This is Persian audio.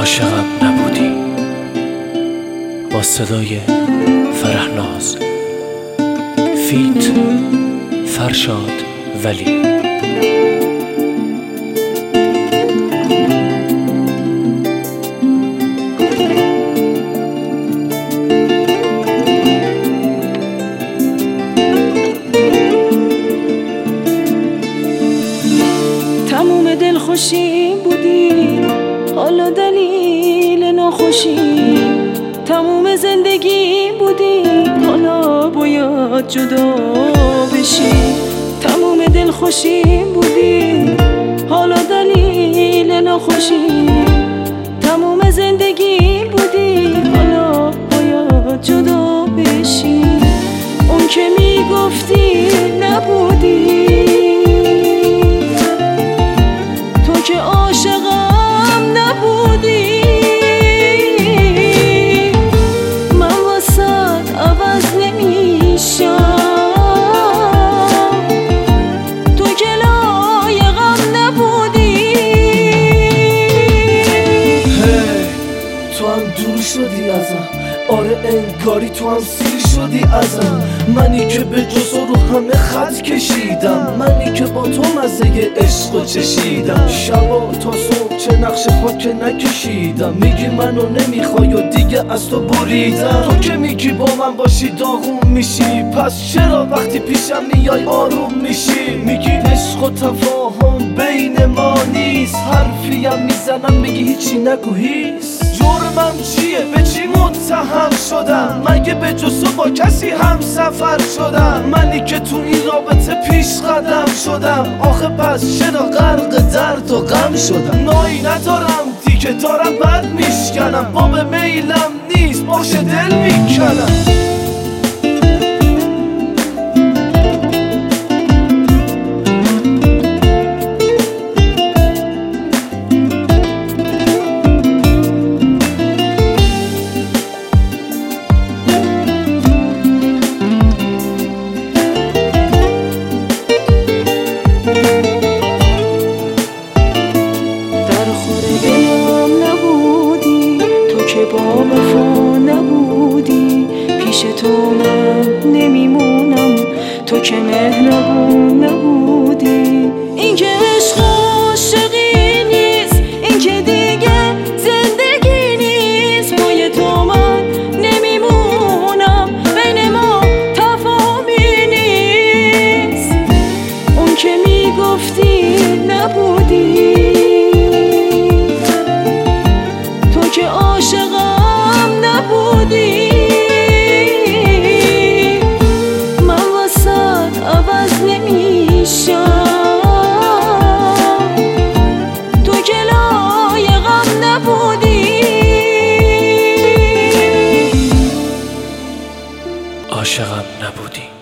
عاشقم نبودی با صدای فرهناز فیت فرشاد ولی. تموم دلخوشی بودی، حالا دلیل ناخوشی. تموم زندگی بودی، حالا باید جدا بشی. تموم دلخوشی بودی، حالا دلیل ناخوشی. تموم زندگی بودی، حالا باید جدا بشی. اون که میگفتی نبودی، تو که عاشقم نبودی. من واسه عوض نمیشم، تو که لایقم نبودی. تو هم دور شدی ازم، آره انگاری تو هم سیر شدی ازم. منی که به جز رو همه خط کشیدم، منی که با تو مزه عشق چشیدم. شبا تا صبح چه نقش خاک نکشیدم. میگی منو نمیخوای و دیگه از تو بریدم. تو که میگی با من باشی داغون میشی، پس چرا وقتی پیشم میای آروم میشی؟ میگی عشق و تفاهم بین ما نیست، حرفیم میزنم میگی هیچی نگو هیست. جرمم چیه؟ به چی متهم شدم؟ مگه به جز تو با کسی هم سفر شدم؟ منی که تو این رابطه پیش قدم شدم، آخه پس چرا غرق درد و غم شدم؟ نایی ندارم دیگه، دارم بد میشکنم. باب میلم نیست، باشه دل میکنم. با وفا نبودی، پیش تو من نمیمونم. تو که مهربون نبودی. این که عشق عاشقی نیست، این که دیگه زندگی نیست. پای تو من نمیمونم، بین ما تفاهمی نیست. اون که میگفتی نبودی، تو که عاشقم نبودی. من واسه عوض نمیشم، تو که لایقم نبودی. عاشقم نبودی.